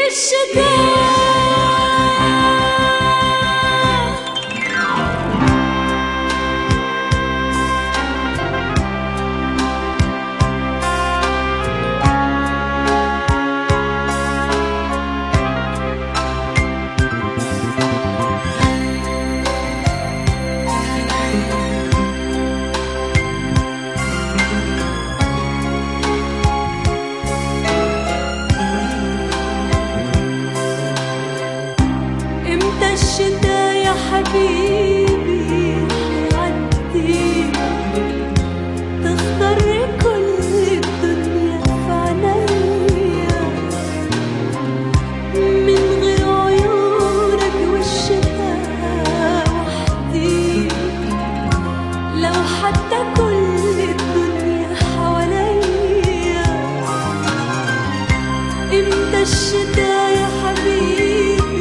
الشتا يا حبيبي هيعدي، تختار كل الدنيا في عينيا من غير عيونك والشتا وحدي، لو حتى كل الدنيا حواليا. امتى الشتا يا حبيبي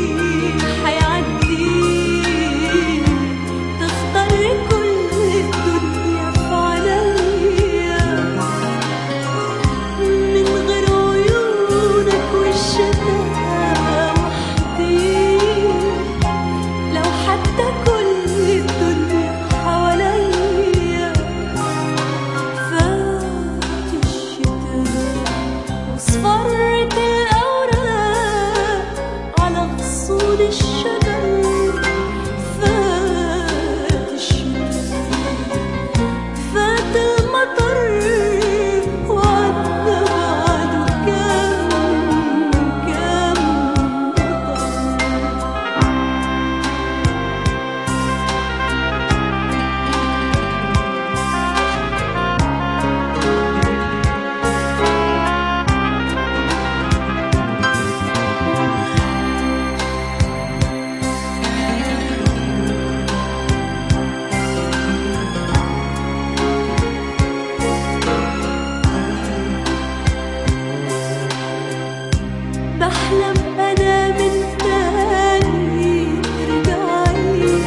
بحلم أنا من تاني ترجعي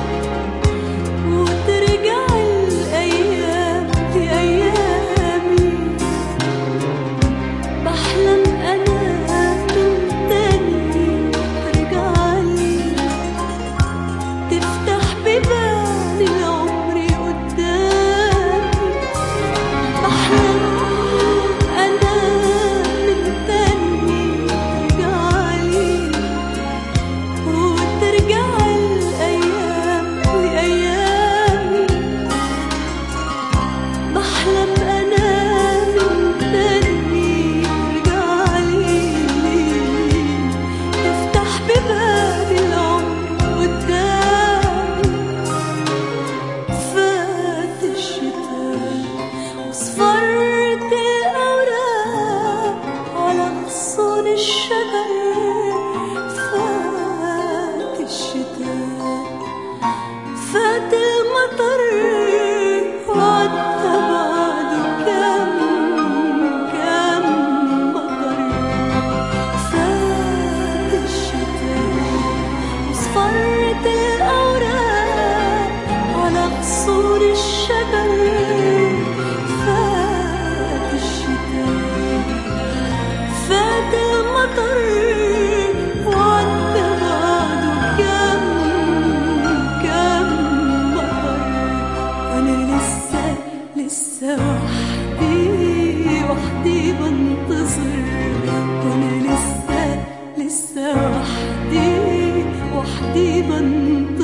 وترجع الأيام دي أيامي. بحلم أنا من تاني ترجعي تفتح بيبان العمر قدامي. بحلم فات المطر وعدى بعده كم مطر. فات الشتاء وصفرت الأوراق على غصون الشجر. فات الشتاء فات المطر وحدي بنتظر، وانا لسه وحدي بنتظر.